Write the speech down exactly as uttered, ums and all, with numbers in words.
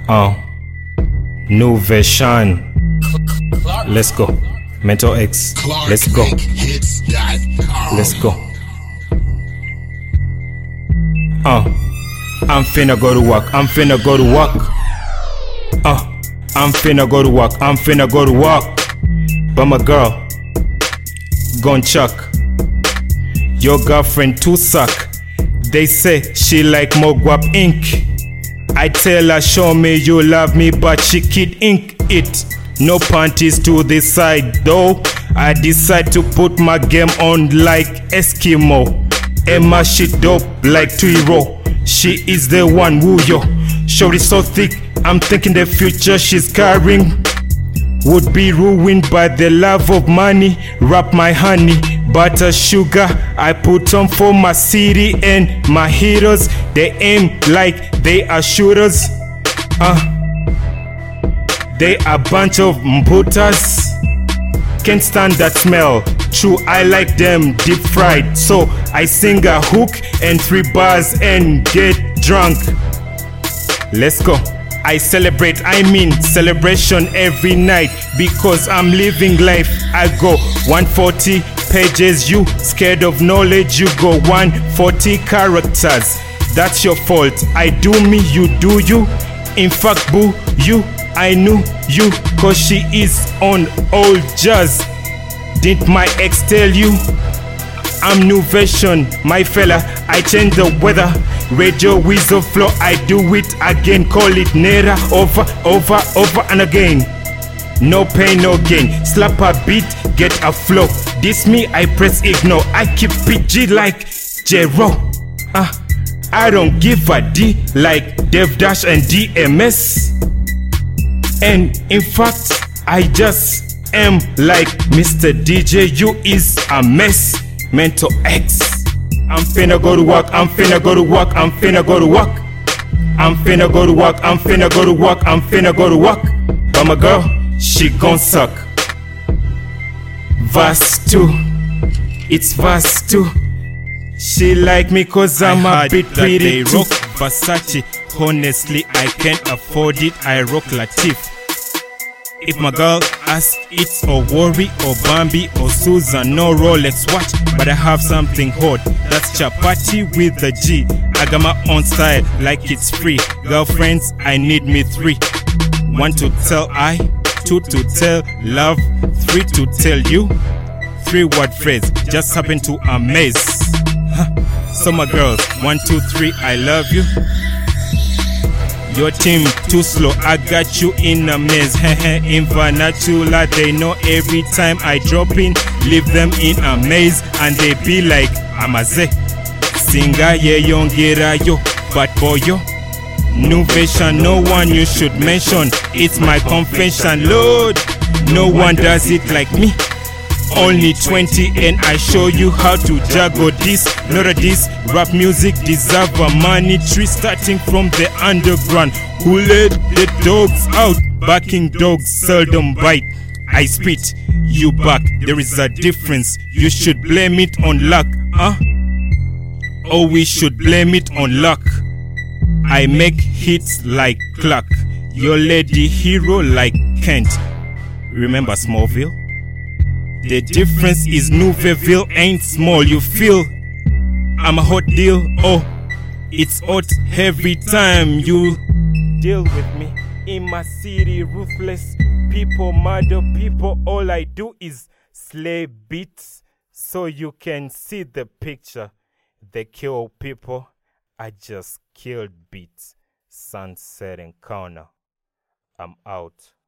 Uh, new version. Let's go. Mental X. Let's go. Let's go. Uh, I'm finna go to work. I'm finna go to work. Uh, I'm finna go to work. I'm finna go to work. But my girl, gon' chuck. Your girlfriend too suck. They say she like Mogwap ink. I tell her show me you love me, but she kid ink it. No panties to the side though. I decide to put my game on like Eskimo. Emma she dope like Tuiro. She is the one woo yo. Shorty so thick, I'm thinking the future she's carrying would be ruined by the love of money. Wrap my honey, butter, sugar, I put on for my city and my heroes. They aim like they are shooters. Uh, they a bunch of mputas. Can't stand that smell. True, I like them deep fried. So I sing a hook and three bars and get drunk. Let's go. I celebrate, I mean celebration every night, because I'm living life. I go one forty pages, you scared of knowledge, you go one forty characters. That's your fault. I do me, you do you. In fact, boo, you, I knew you, cause she is on old jazz. Didn't my ex tell you? I'm new version, my fella. I change the weather. Radio whistle flow, I do it again. Call it Nera, over, over, over and again. No pain, no gain. Slap a beat, get a flow. This me, I press ignore. I keep P G like Jero. Uh, I don't give a D like Dev Dash and D M S. And in fact, I just am like Mister D J. You is a mess. Mental X. I'm finna go to work, I'm finna go to work, I'm finna go to work. I'm finna go to work, I'm finna go to work, I'm finna go to work. But my girl, she gon' suck. Verse two, it's verse two. She like me cause I'm I a bit pretty they rock Versace. Honestly, I can't afford it, I rock Latif. If my girl asks, it's or Worry or Bambi or Susan, no Rolex watch, but I have something hot. That's chapati with the G. I got my own style like it's free. Girlfriends, I need me three. One to tell I, two to tell love, three to tell you. Three word phrase, just happen to amaze. Huh. So my girls, one, two, three, I love you. Your team too slow, I got you in a maze. In vernacular, they know every time I drop in, leave them in a maze. And they be like, Amaze Singa ye yongera yo, but boy yo. New version, no one you should mention. It's my confession, Lord. No one does it like me. Only twenty and I show you how to juggle this. Not a this, rap music deserve a money tree. Starting from the underground, who let the dogs out? Barking dogs seldom bite. I spit, you back, there is a difference. You should blame it on luck, huh? Or we should blame it on luck. I make hits like Clark, your lady hero like Kent. Remember Smallville? The difference is Nouvelleville ain't small, you feel? I'm a hot deal, oh, it's hot every time you deal with me. In my city, ruthless people, murder people, all I do is slay beats. So you can see the picture. They kill people, I just killed beats. Sunset encounter, I'm out.